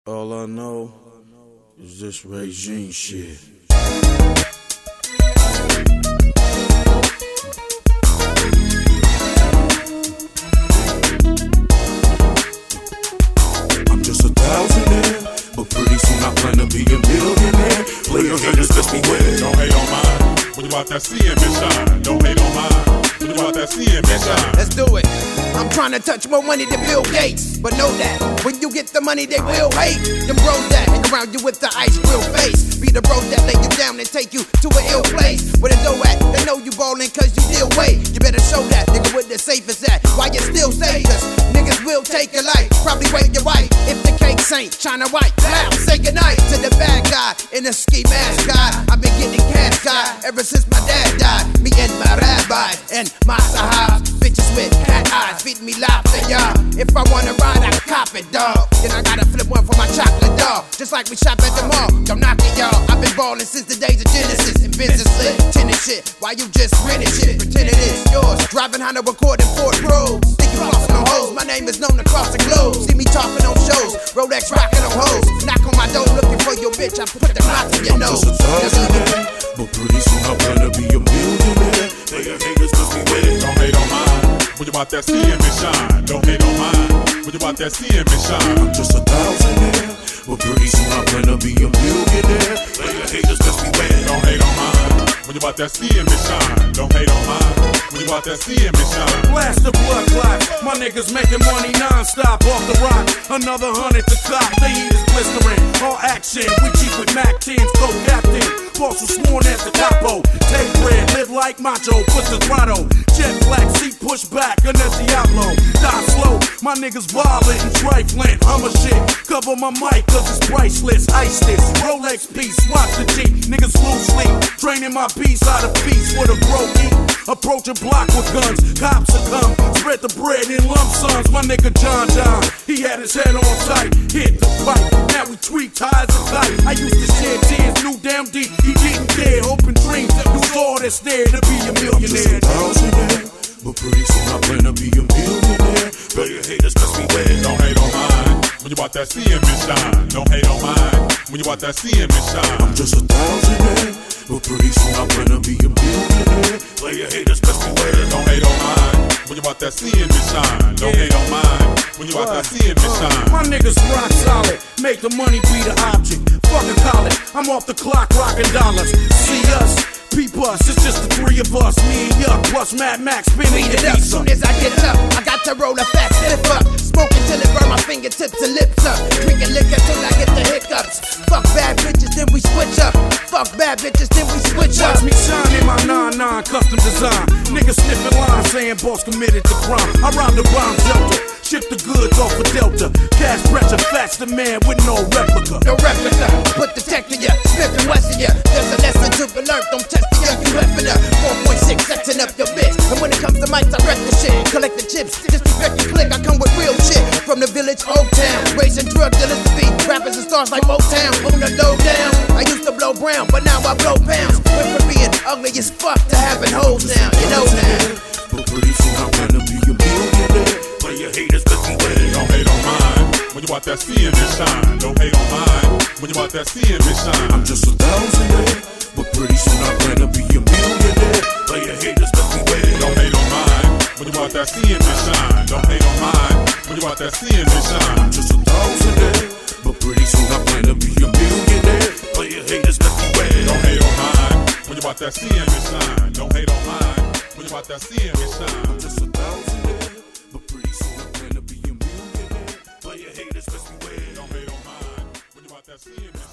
All I know is this regime shit. I'm just a thousandaire, but pretty soon I plan to be a millionaire. Player haters best beware. Don't hate on mine. When you out there seeing me shine, don't hate on mine. When you out there seeing me shine. Let's do it. I'm trying to touch more money than Bill Gates, but know that when you get the money, they will hate. Them bros that hang around you with the ice grill face be the bros that lay you down and take you to an ill place. Where the dough at? They know you ballin' cause you still wait. You better show that nigga with the safest at. Why you still say this? Niggas will take your life, probably wait your wife. If the cakes ain't China white, now say goodnight to the bad guy in the ski mask guy. I've been getting cash guy ever since my dad died. Me and my rabbi and my sahab, bitches with cat eyes, feed me lobster, y'all. If I wanna ride, I cop it, dog. Then I gotta flip one for my chocolate dog. Just like we shop at the mall, don't knock it, y'all. I've been ballin' since the days of Genesis and business lit, tennis shit. Why you just renting shit, pretend it is yours. Driving Honda, recording Ford Pros. Think you flossin' on hoes, my name is known across the globe. See me talking on shows, Rolex rockin' on hoes. Knock on my door looking for your bitch, I put the clock in your nose. I'm just a thousandaire, but pretty soon I plan to be a millionaire. Player haters must beware. Don't hate on mine. When you out there seeing me shine, don't hate on mine. When you out there seeing me shine. I'm just a thousandaire, but pretty soon I plan to be a millionaire. Player haters must beware. Don't hate on mine. When you out there seeing me shine, don't hate on mine. When you out there seeing me shine. Blast the blood clot. My niggas making money non-stop off the rock. Another 100 to top. The heat is blistering. All action. We keep with Mac 10s, co-captain. Boss was sworn as the capo. Take bread, live like macho, put the throttle. Jet black, seat push back, unless Diablo. Die slow, my niggas violent and trifling. I'm a shit, cover my mic cause it's priceless. Ice this, Rolex piece, watch the Jeep. Niggas lose sleep, training my piece out of peace with a bro eat. Approach a block with guns, cops will come. Spread the bread in lump sums. My nigga John, he had his head on tight. Hit the pipe, now we tweak ties and tight. I used to shed tears, knew damn deep. He didn't care, hoping dreams. Use all that's there to be a millionaire. But pretty soon I plan to be a millionaire. Player haters must beware. Don't hate on mine. When you out there seeing me shine, don't hate on mine. When you out there seeing me shine. I'm just a thousandaire, but pretty soon I plan to be a millionaire. Player haters must beware. Don't hate on mine. When you out there seeing me shine, don't hate on mine. When you out there seeing me shine. My niggas rock solid, make the money be the object. Fuck a college, I'm off the clock rocking dollars. See us, peep us, it's just the three of us. Me and Yuck plus Mad Max spinning Beat the it up soon as I get up. I got to roll a fat slip up. Smoking till it burn my fingertips and lips up. Drinking liquor till I get the hiccups. Fuck bad bitches, then we switch up. Fuck bad bitches, then we switch up. Watch me shine in my 9-9 custom design. Niggas sniffing lines saying boss committed to crime. I rob the bomb shelter, ship the goods off of Delta. Cash pressure, faster man with no replica. No replica, put the tech to ya, Smith and Wesson ya. There's a lesson to be learned, don't test the young, you effing up. 4.6, setting up your bitch. And when it comes to mics, I wreck the shit. Collect the chips, disrespect the click, I come with real shit. From the village, Old Town, raising drug dealers to beat rappers and stars like Motown. On the low down, I used to blow brown, but now I blow pounds. Went from being ugly as fuck to having hoes now, you know now. But pretty soon I plan to be a millionaire. Player haters must beware. Don't hate on mine. When you out there seeing me shine, don't hate on mine. When you out there seeing me shine. I'm just a thousandaire, but pretty soon I plan to be a millionaire. Player haters must beware. Don't hate on mine. When you out there seeing me shine, don't hate on mine. When you out there seeing me shine. I'm just a thousandaire, but pretty soon I plan to be a millionaire. Player haters must beware. Don't hate on mine. When you out there seeing me shine, don't hate on mine. When you out there seeing me shine. I'm just a thousandaire, but pretty soon I plan to be a millionaire. Player haters must beware. Don't hate on mine. When you out there seeing me